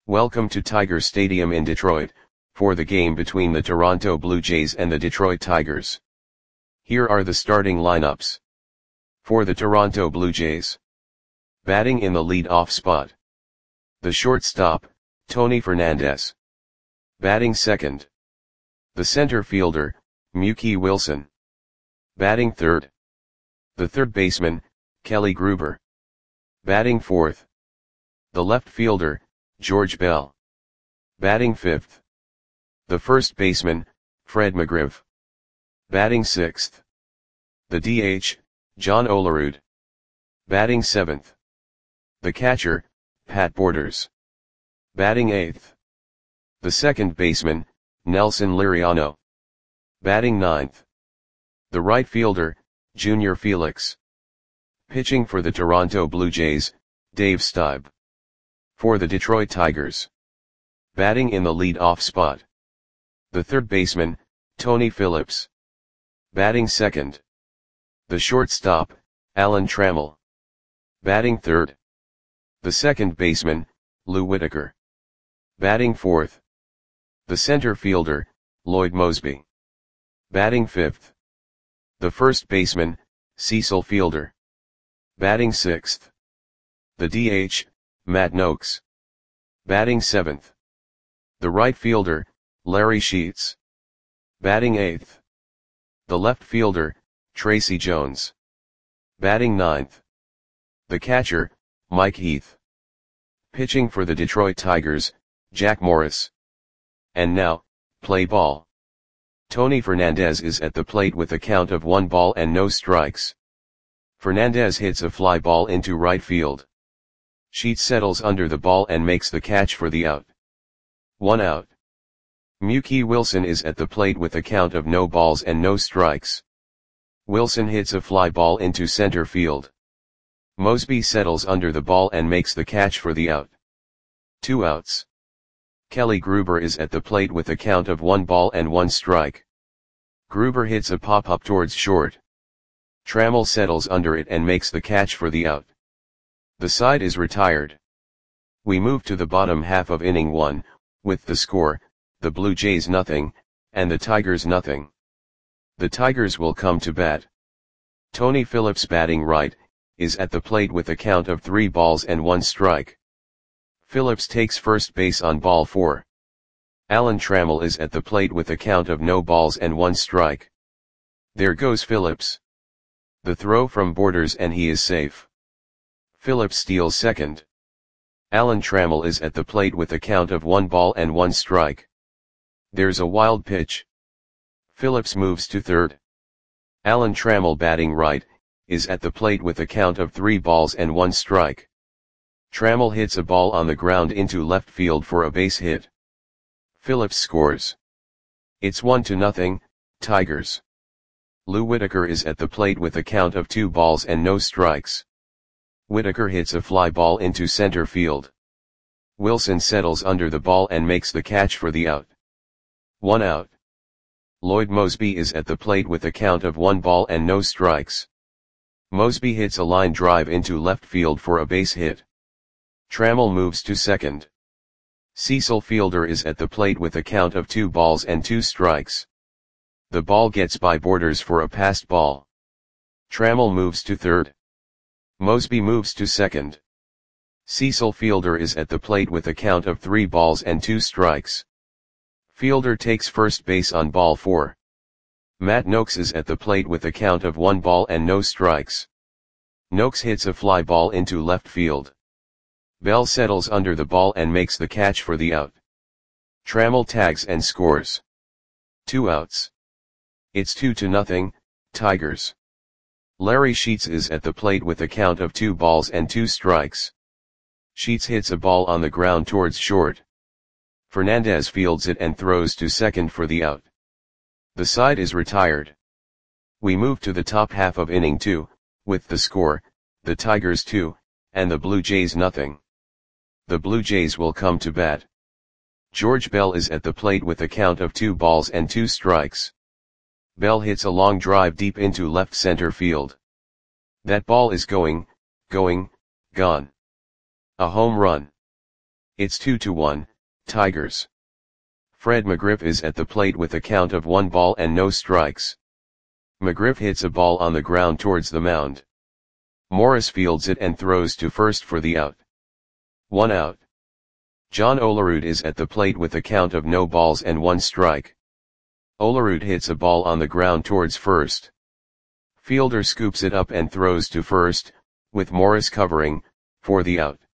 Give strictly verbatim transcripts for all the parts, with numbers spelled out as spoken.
Welcome to Tiger Stadium in Detroit, for the game between the Toronto Blue Jays and the Detroit Tigers. Here are the starting lineups. For the Toronto Blue Jays. Batting in the lead-off spot. The shortstop, Tony Fernandez. Batting second. The center fielder, Mookie Wilson. Batting third. The third baseman, Kelly Gruber. Batting fourth. The left fielder, George Bell. Batting fifth. The first baseman, Fred McGriff. Batting sixth. The D H, John Olerud. Batting seventh. The catcher, Pat Borders. Batting eighth. The second baseman, Nelson Liriano. Batting ninth. The right fielder, Junior Felix. Pitching for the Toronto Blue Jays, Dave Stieb. For the Detroit Tigers. Batting in the lead-off spot. The third baseman, Tony Phillips. Batting second. The shortstop, Alan Trammell. Batting third. The second baseman, Lou Whitaker. Batting fourth. The center fielder, Lloyd Moseby. Batting fifth. The first baseman, Cecil Fielder. Batting sixth. The D H, Matt Noakes. Batting seventh. The right fielder, Larry Sheets. Batting eighth. The left fielder, Tracy Jones. Batting ninth. The catcher, Mike Heath. Pitching for the Detroit Tigers, Jack Morris. And now, play ball. Tony Fernandez is at the plate with a count of one ball and no strikes. Fernandez hits a fly ball into right field. Sheets settles under the ball and makes the catch for the out. One out. Mookie Wilson is at the plate with a count of no balls and no strikes. Wilson hits a fly ball into center field. Moseby settles under the ball and makes the catch for the out. Two outs. Kelly Gruber is at the plate with a count of one ball and one strike. Gruber hits a pop-up towards short. Trammell settles under it and makes the catch for the out. The side is retired. We move to the bottom half of inning one, with the score, the Blue Jays nothing, and the Tigers nothing. The Tigers will come to bat. Tony Phillips batting right, is at the plate with a count of three balls and one strike. Phillips takes first base on ball four. Alan Trammell is at the plate with a count of no balls and one strike. There goes Phillips. The throw from Borders and he is safe. Phillips steals second. Alan Trammell is at the plate with a count of one ball and one strike. There's a wild pitch. Phillips moves to third. Alan Trammell batting right, is at the plate with a count of three balls and one strike. Trammell hits a ball on the ground into left field for a base hit. Phillips scores. It's one to nothing, Tigers. Lou Whitaker is at the plate with a count of two balls and no strikes. Whitaker hits a fly ball into center field. Wilson settles under the ball and makes the catch for the out. One out. Lloyd Moseby is at the plate with a count of one ball and no strikes. Moseby hits a line drive into left field for a base hit. Trammell moves to second. Cecil Fielder is at the plate with a count of two balls and two strikes. The ball gets by Borders for a passed ball. Trammell moves to third. Moseby moves to second. Cecil Fielder is at the plate with a count of three balls and two strikes. Fielder takes first base on ball four. Matt Noakes is at the plate with a count of one ball and no strikes. Noakes hits a fly ball into left field. Bell settles under the ball and makes the catch for the out. Trammell tags and scores. Two outs. It's two to nothing, Tigers. Larry Sheets is at the plate with a count of two balls and two strikes. Sheets hits a ball on the ground towards short. Fernandez fields it and throws to second for the out. The side is retired. We move to the top half of inning two, with the score, the Tigers two, and the Blue Jays nothing. The Blue Jays will come to bat. George Bell is at the plate with a count of two balls and two strikes. Bell hits a long drive deep into left center field. That ball is going, going, gone. A home run. It's two to one, Tigers. Fred McGriff is at the plate with a count of one ball and no strikes. McGriff hits a ball on the ground towards the mound. Morris fields it and throws to first for the out. One out. John Olerud is at the plate with a count of no balls and one strike. Olerud hits a ball on the ground towards first. Fielder scoops it up and throws to first, with Morris covering, for the out.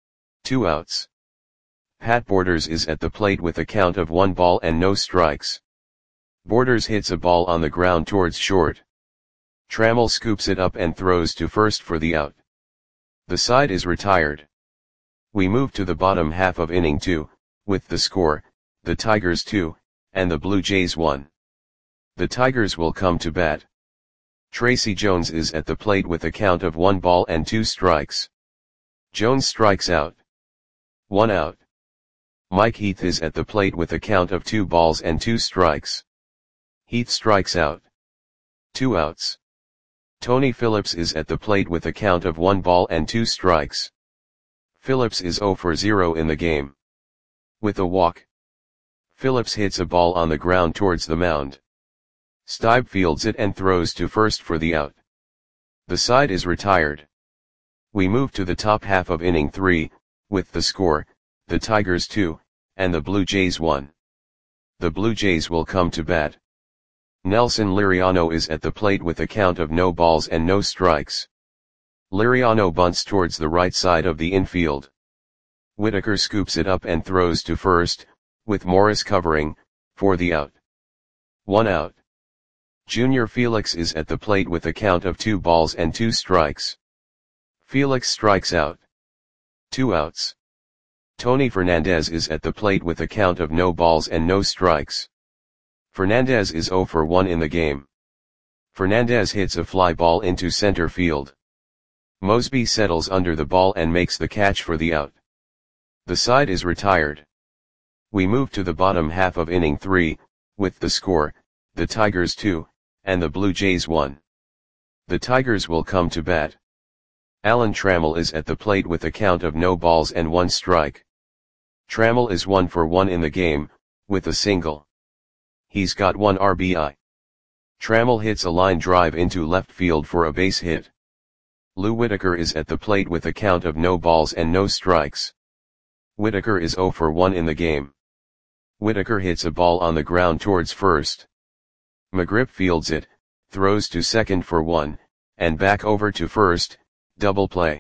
Two outs. Pat Borders is at the plate with a count of one ball and no strikes. Borders hits a ball on the ground towards short. Trammell scoops it up and throws to first for the out. The side is retired. We move to the bottom half of inning two, with the score, the Tigers two, and the Blue Jays one. The Tigers will come to bat. Tracy Jones is at the plate with a count of one ball and two strikes. Jones strikes out. One out. Mike Heath is at the plate with a count of two balls and two strikes. Heath strikes out. Two outs. Tony Phillips is at the plate with a count of one ball and two strikes. Phillips is zero for zero in the game. With a walk. Phillips hits a ball on the ground towards the mound. Stibe fields it and throws to first for the out. The side is retired. We move to the top half of inning three, with the score, the Tigers two, and the Blue Jays one. The Blue Jays will come to bat. Nelson Liriano is at the plate with a count of no balls and no strikes. Liriano bunts towards the right side of the infield. Whitaker scoops it up and throws to first, with Morris covering, for the out. One out. Junior Felix is at the plate with a count of two balls and two strikes. Felix strikes out. Two outs. Tony Fernandez is at the plate with a count of no balls and no strikes. Fernandez is zero for one in the game. Fernandez hits a fly ball into center field. Mosby settles under the ball and makes the catch for the out. The side is retired. We move to the bottom half of inning three, with the score, the Tigers two, and the Blue Jays one. The Tigers will come to bat. Alan Trammell is at the plate with a count of no balls and one strike. Trammell is one for one in the game, with a single. He's got one R B I. Trammell hits a line drive into left field for a base hit. Lou Whitaker is at the plate with a count of no balls and no strikes. Whitaker is zero for one in the game. Whitaker hits a ball on the ground towards first. McGriff fields it, throws to second for one, and back over to first, double play.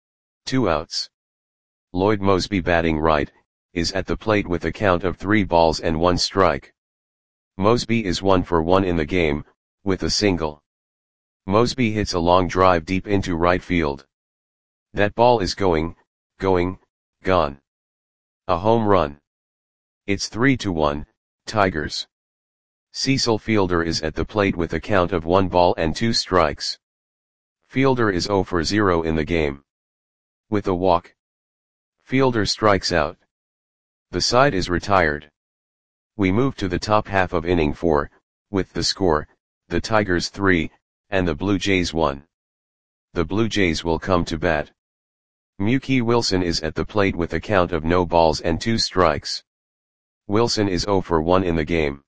Two outs. Lloyd Mosby, batting right, is at the plate with a count of three balls and one strike. Mosby is one for one in the game, with a single. Mosby hits a long drive deep into right field. That ball is going, going, gone. A home run. It's three to one, Tigers. Cecil Fielder is at the plate with a count of one ball and two strikes. Fielder is zero for zero in the game. With a walk. Fielder strikes out. The side is retired. We move to the top half of inning four, with the score, the Tigers three, and the Blue Jays one. The Blue Jays will come to bat. Mookie Wilson is at the plate with a count of no balls and two strikes. Wilson is zero for one in the game.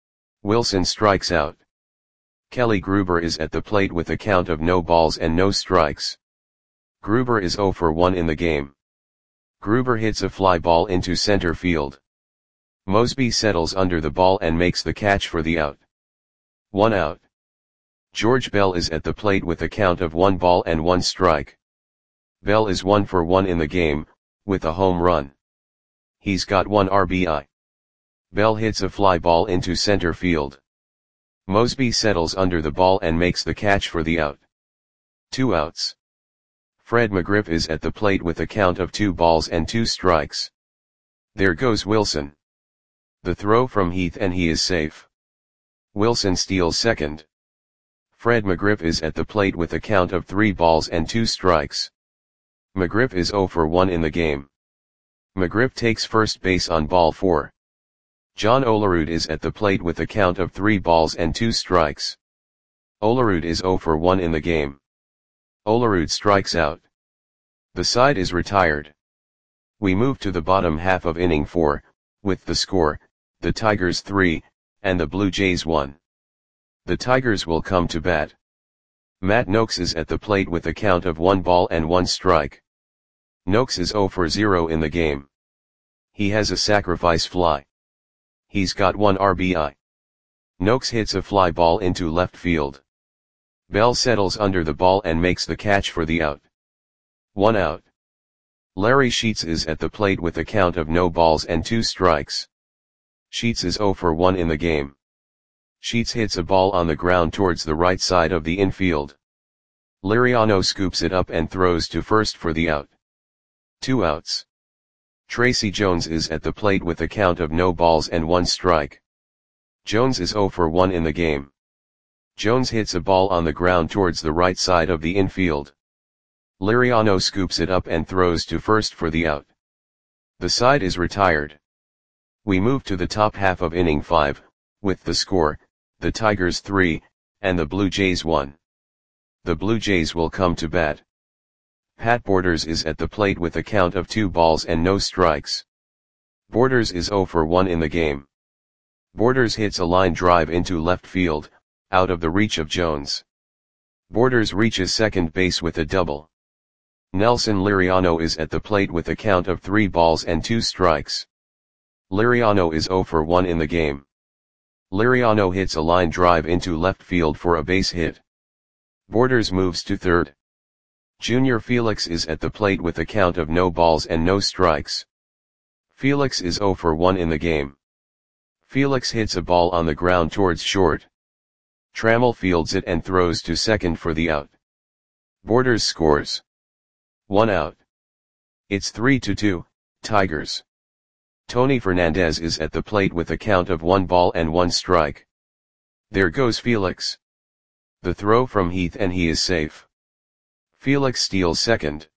Wilson strikes out. Kelly Gruber is at the plate with a count of no balls and no strikes. Gruber is zero for one in the game. Gruber hits a fly ball into center field. Mosby settles under the ball and makes the catch for the out. One out. George Bell is at the plate with a count of one ball and one strike. Bell is one for one in the game, with a home run. He's got one R B I. Bell hits a fly ball into center field. Mosby settles under the ball and makes the catch for the out. Two outs. Fred McGriff is at the plate with a count of two balls and two strikes. There goes Wilson. The throw from Heath and he is safe. Wilson steals second. Fred McGriff is at the plate with a count of three balls and two strikes. McGriff is zero for one in the game. McGriff takes first base on ball four. John Olerud is at the plate with a count of three balls and two strikes. Olerud is zero for one in the game. Olerud strikes out. The side is retired. We move to the bottom half of inning four, with the score, the Tigers three, and the Blue Jays one. The Tigers will come to bat. Matt Noakes is at the plate with a count of one ball and one strike. Noakes is zero for zero in the game. He has a sacrifice fly. He's got one R B I. Noakes hits a fly ball into left field. Bell settles under the ball and makes the catch for the out. One out. Larry Sheets is at the plate with a count of no balls and two strikes. Sheets is zero for one in the game. Sheets hits a ball on the ground towards the right side of the infield. Liriano scoops it up and throws to first for the out. Two outs. Tracy Jones is at the plate with a count of no balls and one strike. Jones is zero for one in the game. Jones hits a ball on the ground towards the right side of the infield. Liriano scoops it up and throws to first for the out. The side is retired. We move to the top half of inning five, with the score, the Tigers three, and the Blue Jays one. The Blue Jays will come to bat. Pat Borders is at the plate with a count of two balls and no strikes. Borders is zero for one in the game. Borders hits a line drive into left field, out of the reach of Jones. Borders reaches second base with a double. Nelson Liriano is at the plate with a count of three balls and two strikes. Liriano is zero for one in the game. Liriano hits a line drive into left field for a base hit. Borders moves to third. Junior Felix is at the plate with a count of no balls and no strikes. Felix is zero for one in the game. Felix hits a ball on the ground towards short. Trammell fields it and throws to second for the out. Borders scores. One out. It's three to two, Tigers. Tony Fernandez is at the plate with a count of one ball and one strike. There goes Felix. The throw from Heath and he is safe. Felix steals second.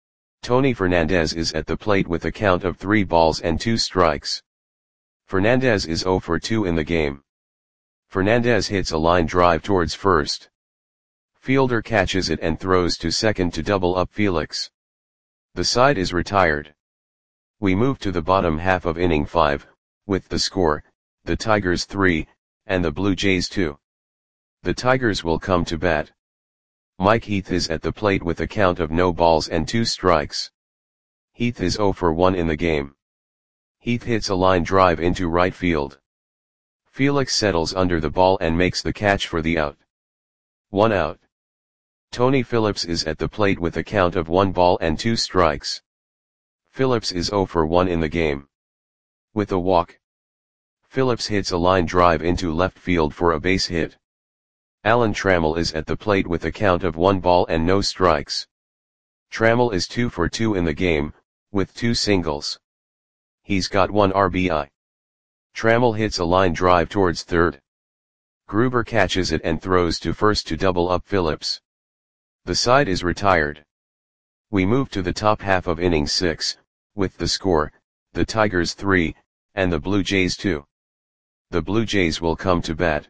Tony Fernandez is at the plate with a count of three balls and two strikes. Fernandez is zero for two in the game. Fernandez hits a line drive towards first. Fielder catches it and throws to second to double up Felix. The side is retired. We move to the bottom half of inning five, with the score, the Tigers three, and the Blue Jays two. The Tigers will come to bat. Mike Heath is at the plate with a count of no balls and two strikes. Heath is zero for one in the game. Heath hits a line drive into right field. Felix settles under the ball and makes the catch for the out. One out. Tony Phillips is at the plate with a count of one ball and two strikes. Phillips is zero for one in the game. With a walk. Phillips hits a line drive into left field for a base hit. Alan Trammell is at the plate with a count of one ball and no strikes. Trammell is two for two in the game, with two singles. He's got one R B I. Trammell hits a line drive towards third. Gruber catches it and throws to first to double up Phillips. The side is retired. We move to the top half of inning six, with the score, the Tigers three, and the Blue Jays two. The Blue Jays will come to bat.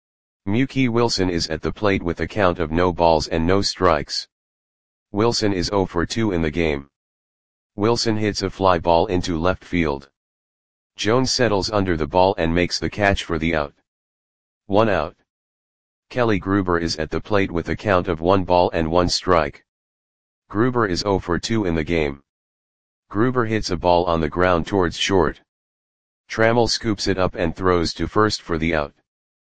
Mookie Wilson is at the plate with a count of no balls and no strikes. Wilson is zero for two in the game. Wilson hits a fly ball into left field. Jones settles under the ball and makes the catch for the out. One out. Kelly Gruber is at the plate with a count of one ball and one strike. Gruber is zero for two in the game. Gruber hits a ball on the ground towards short. Trammell scoops it up and throws to first for the out.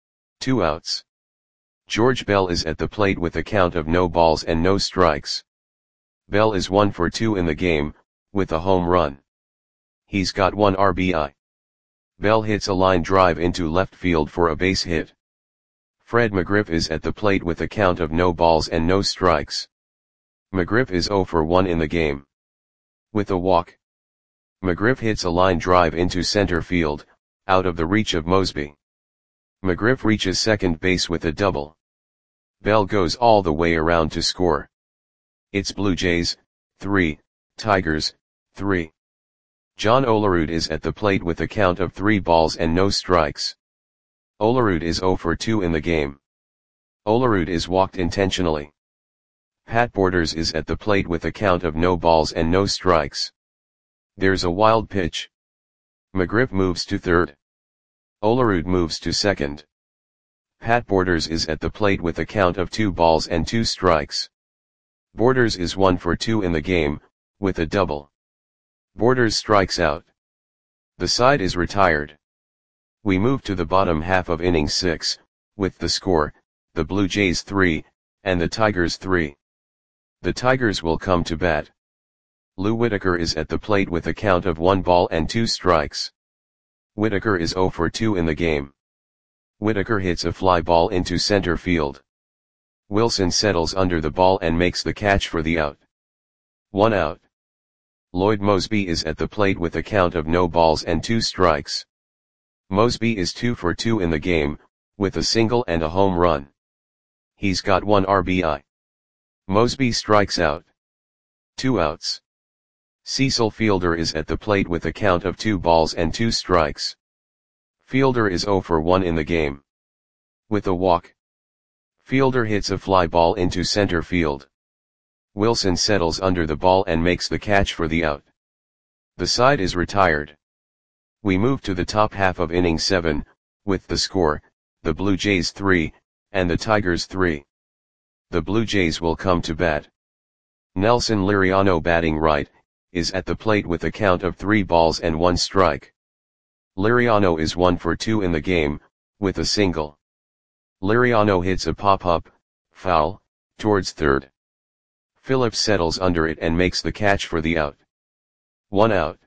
Two outs. George Bell is at the plate with a count of no balls and no strikes. Bell is one for two in the game, with a home run. He's got one R B I. Bell hits a line drive into left field for a base hit. Fred McGriff is at the plate with a count of no balls and no strikes. McGriff is zero for one in the game. With a walk. McGriff hits a line drive into center field, out of the reach of Mosby. McGriff reaches second base with a double. Bell goes all the way around to score. It's Blue Jays, three, Tigers, three. John Olerud is at the plate with a count of three balls and no strikes. Olerud is zero for two in the game. Olerud is walked intentionally. Pat Borders is at the plate with a count of no balls and no strikes. There's a wild pitch. McGriff moves to third. Olerud moves to second. Pat Borders is at the plate with a count of two balls and two strikes. Borders is one for two in the game, with a double. Borders strikes out. The side is retired. We move to the bottom half of inning six, with the score, the Blue Jays three, and the Tigers three. The Tigers will come to bat. Lou Whitaker is at the plate with a count of one ball and two strikes. Whitaker is zero for two in the game. Whitaker hits a fly ball into center field. Wilson settles under the ball and makes the catch for the out. One out. Lloyd Moseby is at the plate with a count of no balls and two strikes. Moseby is two for two in the game, with a single and a home run. He's got one R B I. Moseby strikes out. Two outs. Cecil Fielder is at the plate with a count of two balls and two strikes. Fielder is zero for one in the game. With a walk. Fielder hits a fly ball into center field. Wilson settles under the ball and makes the catch for the out. The side is retired. We move to the top half of inning seven, with the score, the Blue Jays three, and the Tigers three. The Blue Jays will come to bat. Nelson Liriano, batting right, is at the plate with a count of three balls and one strike. Liriano is one for two in the game, with a single. Liriano hits a pop-up, foul, towards third. Phillips settles under it and makes the catch for the out. One out.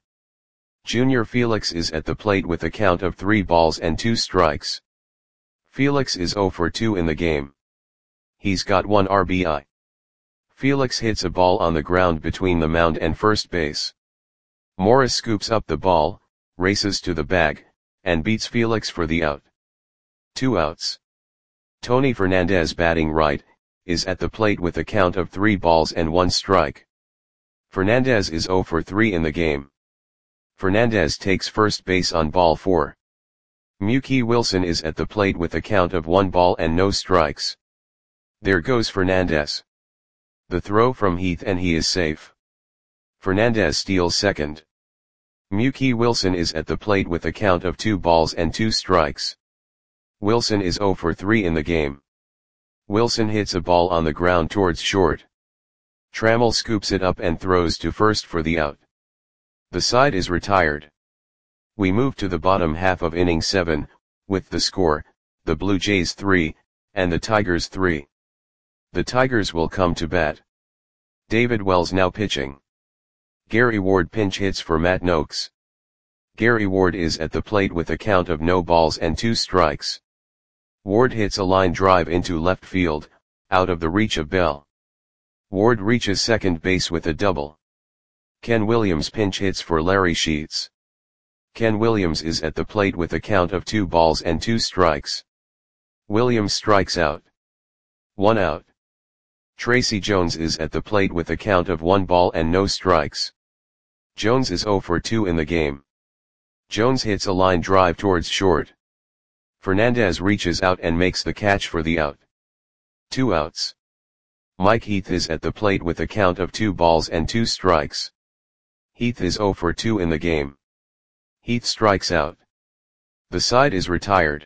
Junior Felix is at the plate with a count of three balls and two strikes. Felix is zero for two in the game. He's got one R B I. Felix hits a ball on the ground between the mound and first base. Morris scoops up the ball, races to the bag, and beats Felix for the out. Two outs. Tony Fernandez, batting right, is at the plate with a count of three balls and one strike. Fernandez is zero for three in the game. Fernandez takes first base on ball four. Mookie Wilson is at the plate with a count of one ball and no strikes. There goes Fernandez. The throw from Heath and he is safe. Fernandez steals second. Mookie Wilson is at the plate with a count of two balls and two strikes. Wilson is zero for three in the game. Wilson hits a ball on the ground towards short. Trammell scoops it up and throws to first for the out. The side is retired. We move to the bottom half of inning seven, with the score, the Blue Jays three, and the Tigers three. The Tigers will come to bat. David Wells now pitching. Gary Ward pinch hits for Matt Noakes. Gary Ward is at the plate with a count of no balls and two strikes. Ward hits a line drive into left field, out of the reach of Bell. Ward reaches second base with a double. Ken Williams pinch hits for Larry Sheets. Ken Williams is at the plate with a count of two balls and two strikes. Williams strikes out. One out. Tracy Jones is at the plate with a count of one ball and no strikes. Jones is zero for two in the game. Jones hits a line drive towards short. Fernandez reaches out and makes the catch for the out. Two outs. Mike Heath is at the plate with a count of two balls and two strikes. Heath is zero for two in the game. Heath strikes out. The side is retired.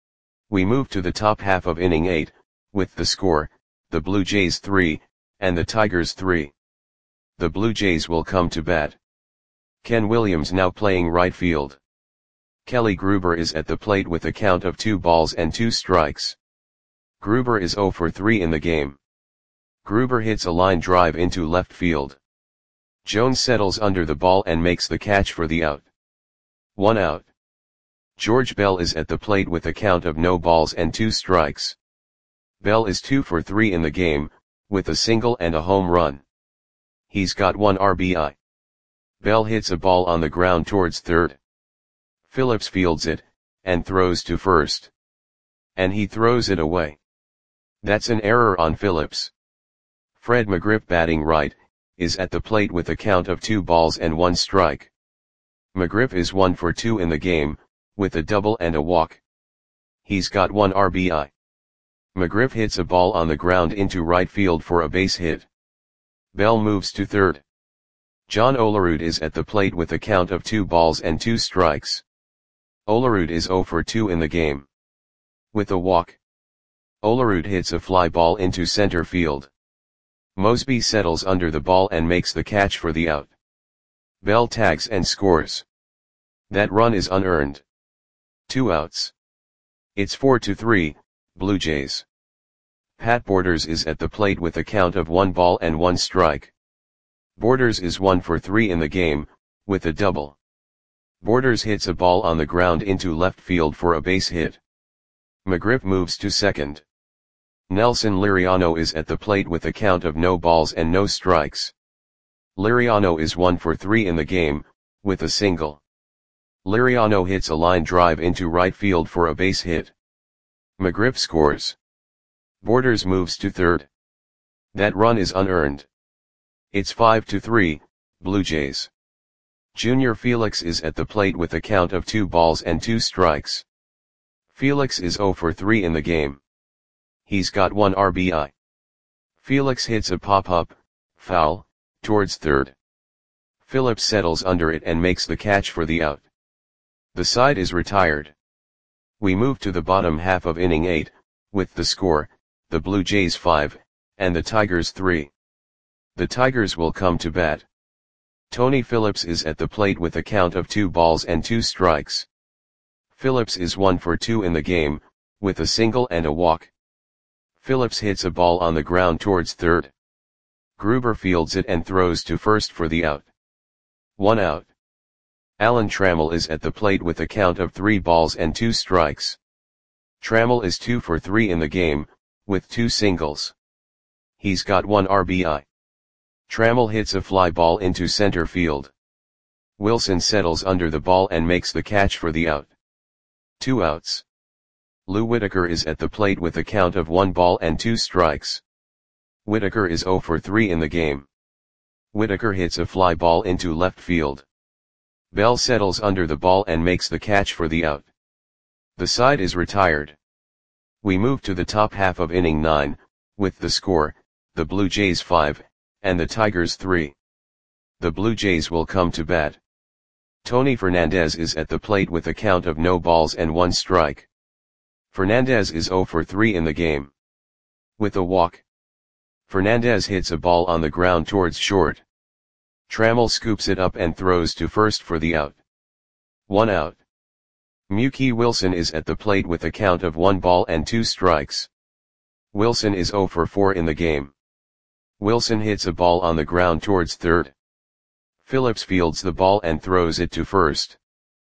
We move to the top half of inning eight, with the score, the Blue Jays three, and the Tigers three. The Blue Jays will come to bat. Ken Williams now playing right field. Kelly Gruber is at the plate with a count of two balls and two strikes. Gruber is zero for three in the game. Gruber hits a line drive into left field. Jones settles under the ball and makes the catch for the out. One out. George Bell is at the plate with a count of no balls and two strikes. Bell is two for three in the game, with a single and a home run. He's got one R B I. Bell hits a ball on the ground towards third. Phillips fields it, and throws to first. And he throws it away. That's an error on Phillips. Fred McGriff, batting right, is at the plate with a count of two balls and one strike. McGriff is one for two in the game, with a double and a walk. He's got one R B I. McGriff hits a ball on the ground into right field for a base hit. Bell moves to third. John Olerud is at the plate with a count of two balls and two strikes. Olerud is zero for two in the game. With a walk, Olerud hits a fly ball into center field. Mosby settles under the ball and makes the catch for the out. Bell tags and scores. That run is unearned. Two outs. It's four to three, Blue Jays. Pat Borders is at the plate with a count of one ball and one strike. Borders is one for three in the game, with a double. Borders hits a ball on the ground into left field for a base hit. McGriff moves to second. Nelson Liriano is at the plate with a count of no balls and no strikes. Liriano is one for three in the game, with a single. Liriano hits a line drive into right field for a base hit. McGriff scores. Borders moves to third. That run is unearned. It's five to three, Blue Jays. Junior Felix is at the plate with a count of two balls and two strikes. Felix is zero for three in the game. He's got one R B I. Felix hits a pop-up, foul, towards third. Phillips settles under it and makes the catch for the out. The side is retired. We move to the bottom half of inning eight, with the score, the Blue Jays five, and the Tigers three. The Tigers will come to bat. Tony Phillips is at the plate with a count of two balls and two strikes. Phillips is one for two in the game, with a single and a walk. Phillips hits a ball on the ground towards third. Gruber fields it and throws to first for the out. One out. Alan Trammell is at the plate with a count of three balls and two strikes. Trammell is two for three in the game, with two singles. He's got one R B I. Trammell hits a fly ball into center field. Wilson settles under the ball and makes the catch for the out. Two outs. Lou Whitaker is at the plate with a count of one ball and two strikes. Whitaker is zero for three in the game. Whitaker hits a fly ball into left field. Bell settles under the ball and makes the catch for the out. The side is retired. We move to the top half of inning nine, with the score, the Blue Jays five, and the Tigers three. The Blue Jays will come to bat. Tony Fernandez is at the plate with a count of no balls and one strike. Fernandez is zero for three in the game. With a walk, Fernandez hits a ball on the ground towards short. Trammell scoops it up and throws to first for the out. One out. Mookie Wilson is at the plate with a count of one ball and two strikes. Wilson is zero for four in the game. Wilson hits a ball on the ground towards third. Phillips fields the ball and throws it to first.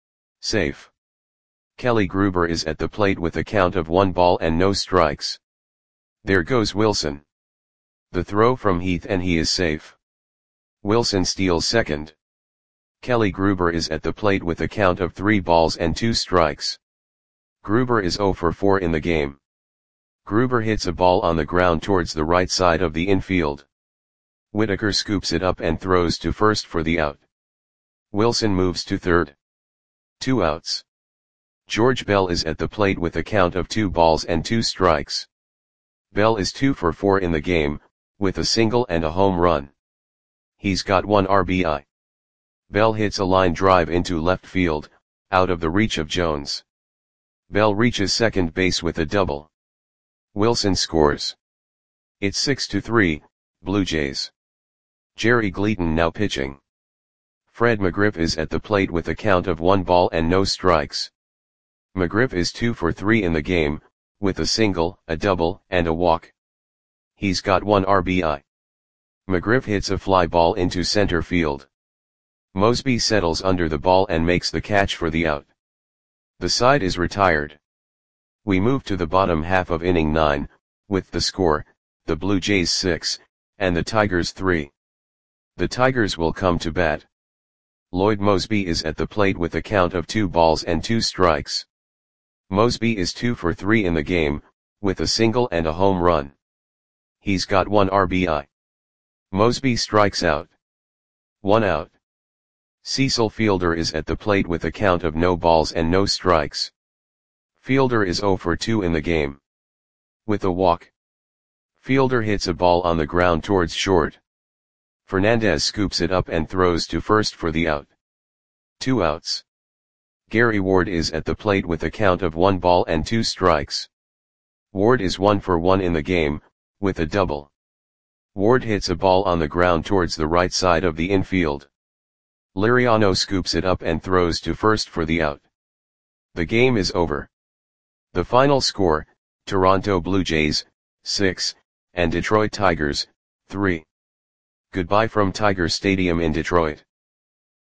Safe. Kelly Gruber is at the plate with a count of one ball and no strikes. There goes Wilson. The throw from Heath and he is safe. Wilson steals second. Kelly Gruber is at the plate with a count of three balls and two strikes. Gruber is zero for four in the game. Gruber hits a ball on the ground towards the right side of the infield. Whitaker scoops it up and throws to first for the out. Wilson moves to third. Two outs. George Bell is at the plate with a count of two balls and two strikes. Bell is two for four in the game, with a single and a home run. He's got one R B I. Bell hits a line drive into left field, out of the reach of Jones. Bell reaches second base with a double. Wilson scores. It's six to three, Blue Jays. Jerry Gleaton now pitching. Fred McGriff is at the plate with a count of one ball and no strikes. McGriff is two for three in the game, with a single, a double, and a walk. He's got one R B I. McGriff hits a fly ball into center field. Mosby settles under the ball and makes the catch for the out. The side is retired. We move to the bottom half of inning nine, with the score, the Blue Jays six, and the Tigers three. The Tigers will come to bat. Lloyd Mosby is at the plate with a count of two balls and two strikes. Mosby is two for three in the game, with a single and a home run. He's got one R B I. Mosby strikes out. One out. Cecil Fielder is at the plate with a count of no balls and no strikes. Fielder is zero for two in the game. With a walk, Fielder hits a ball on the ground towards short. Fernandez scoops it up and throws to first for the out. Two outs. Gary Ward is at the plate with a count of one ball and two strikes. Ward is one for one in the game, with a double. Ward hits a ball on the ground towards the right side of the infield. Liriano scoops it up and throws to first for the out. The game is over. The final score, Toronto Blue Jays, six, and Detroit Tigers, three. Goodbye from Tiger Stadium in Detroit.